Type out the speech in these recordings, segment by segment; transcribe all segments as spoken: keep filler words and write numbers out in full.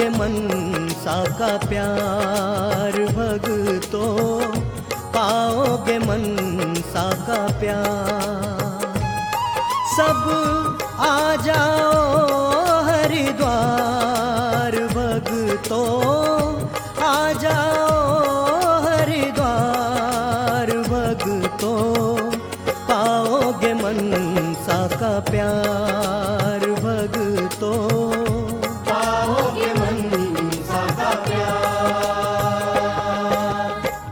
पाओगे मनसा का प्यार भक्तों, पाओगे मनसा का प्यार। सब आ जाओ हरिद्वार भक्तों, आ जाओ हरिद्वार भक्तों, पाओगे मनसा का प्यार भक्तों, पाओगे मनसा का प्यार।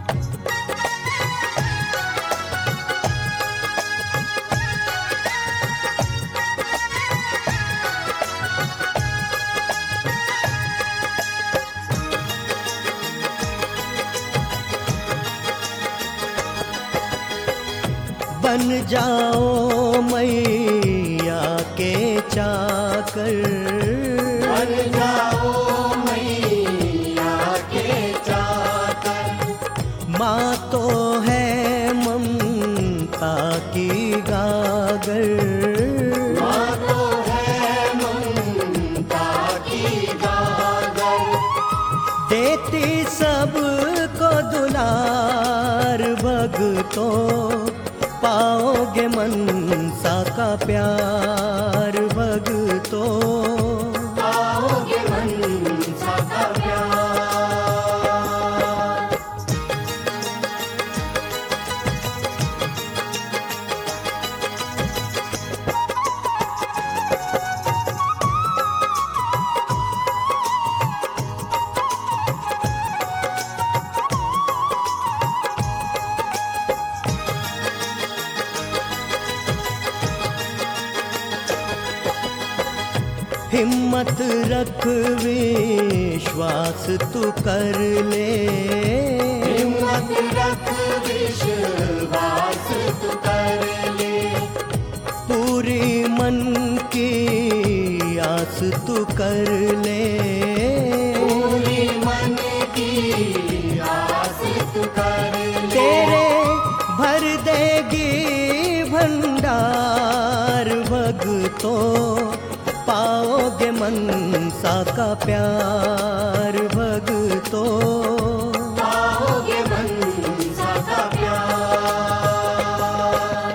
बन जाओ मैया के चाकर, बन जाओ मैया के चाकर। माँ तो है ममता की गागर, माँ तो है ममता की गागर। देती सबको दुलार भक्तों, पाओगे मनसा का प्यार भक्तों, पाओगे मनसा का प्यार। हिम्मत रख विश्वास तू कर ले, हिम्मत रख विश्वास तू कर ले। पूरी मन की आस तू कर ले, पूरी मन की आस तू कर ले। तेरे भर देगी भंडार भक्तों, पाओगे मनसा का प्यार भक्तों, पाओगे मनसा का प्यार।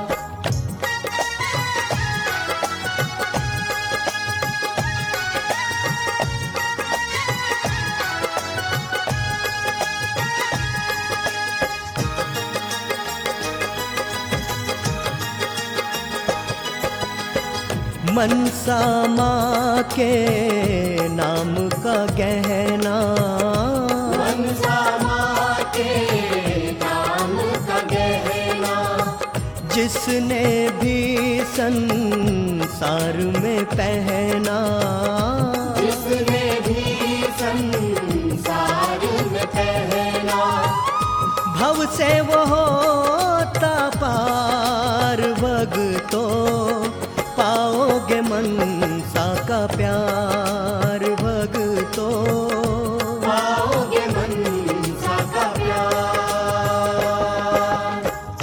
मनसा माँ के नाम का गहना, मनसा माँ के नाम का गहना। जिसने भी संसार में पहना, जिसने भी संसार में पहना। भव से वो होता पार भक्तों, पाओगे मनसा का प्यार भक्तों, पाओगे मनसा का प्यार।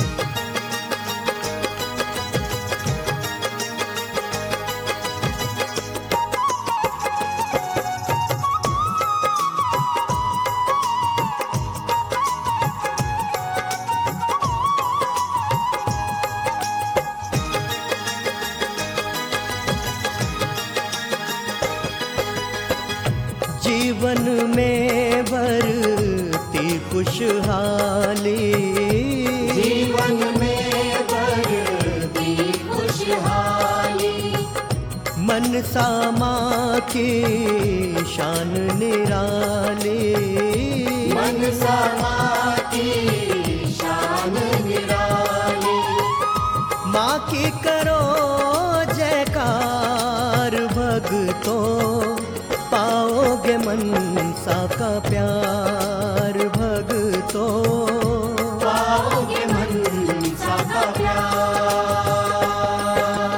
जीवन में भरती खुशहाली, जीवन में भरती खुशहाली। मनसा माँ की शान निराली, मनसा माँ की शान निराली। माँ की करो जयकार भक्तों, पाओगे मनसा का प्यार भक्तों, पाओगे मनसा का प्यार।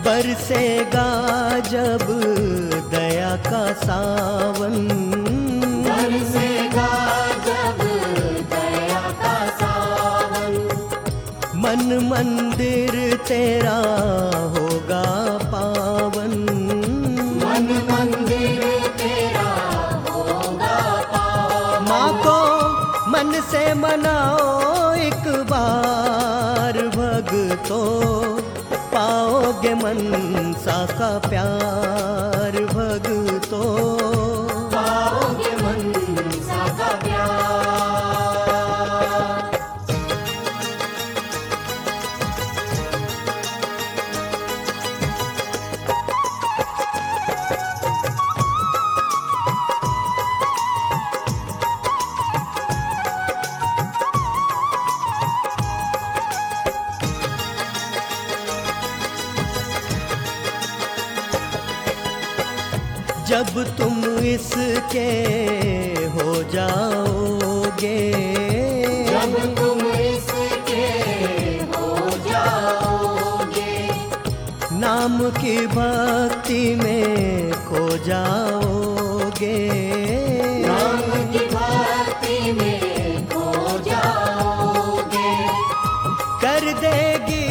बरसेगा जब दया का सावन, बरसेगा जब दया का सावन, मन मंदिर तेरा होगा पावन, मन मंदिर तेरा होगा पावन। माँ को मन से मनाओ एक बार भगतो, पाओगे मनसा का प्यार भगतो, पाओगे मनसा का प्यार। जब तुम इसके हो जाओगे, जब तुम इसके हो जाओगे, नाम की भक्ति में खो जाओगे, नाम की भक्ति में खो जाओगे, कर देगी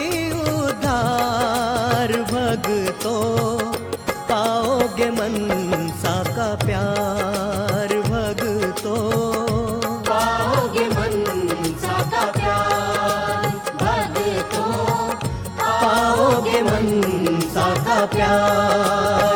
उद्धार भगतो, पाओगे मनसा का प्यार भगतो, पाओगे मनसा का प्यार भगतो, पाओगे मनसा का प्यार।